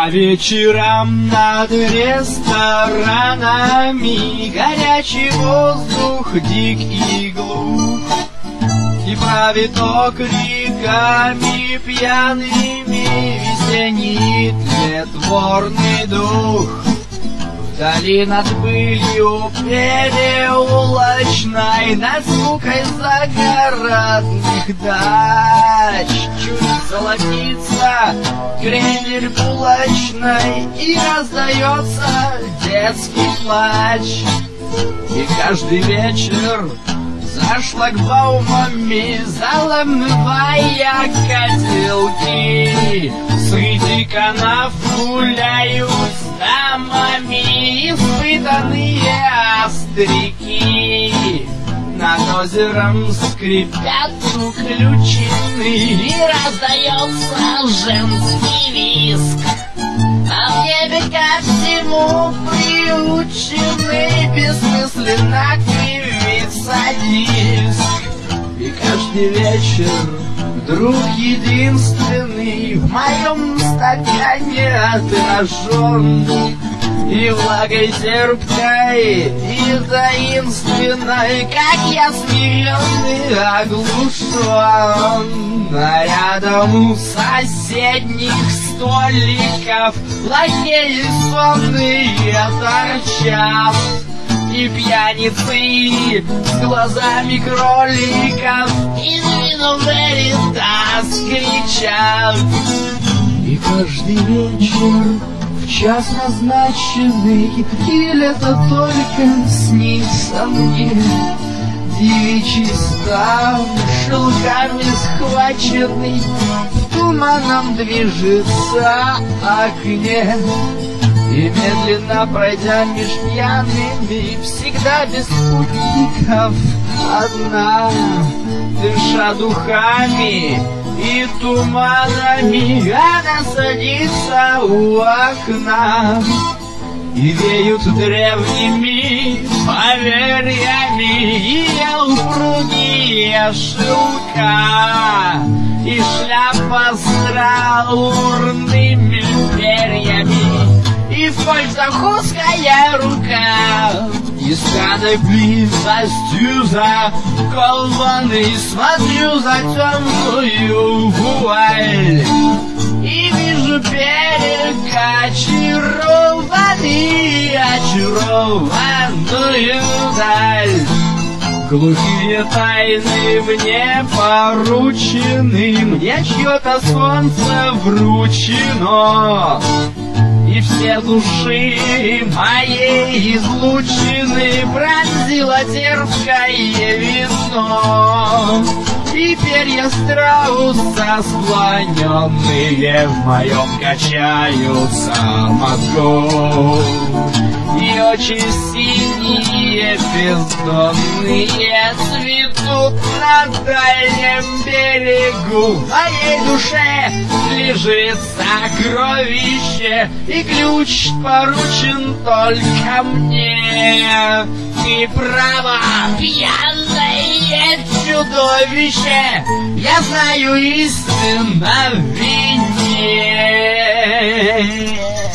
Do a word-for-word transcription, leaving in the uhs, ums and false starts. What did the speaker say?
По вечерам над ресторанами горячий воздух дик и глуп, и правит ок реками пьяными весенний тлетворный дух. Вдали над пылью переулочной, над скукой загородных дач чуть золотится крендель булочной, и раздается детский плач. И каждый вечер за шлагбаумами, заломывая котелки, среди канав гуляют с дамами испытанные остряки. Над озером скрипят уключины, и раздается женский визг. А в небе ко всему приучены бессмысленно кривится диск. И каждый вечер друг единственный в моем стакане отражен, и влагой терпкой и таинственной, как я смиренный оглушен. А рядом у соседних столиков лакеи сонные торчат, и пьяницы с глазами кроликов из вину веритас кричат. И каждый вечер в час назначенный, или это только снится мне, девичий стан шелками схваченный в туманом движется окне. И медленно пройдя меж пьяными, всегда без спутников одна, дыша духами и туманами, она садится у окна. И веют древними поверьями ее упругие шелка, и шляпа с траурными перьями, и в пальцах узкая рука. И с радой близостью закованный смотрю за темную вуаль, и вижу берег очарованный, очарованную даль. Глухие тайны мне поручены, мне чье-то солнце вручено, и все души моей излучины пронзило терпкое вино. И перья страуса склоненные в моем качаются мозгу, и очи синие бездонные цветут на дальнем берегу. В моей душе лежит сокровище, и ключ поручен только мне. И право, пьяное чудовище, я знаю истинно в вине.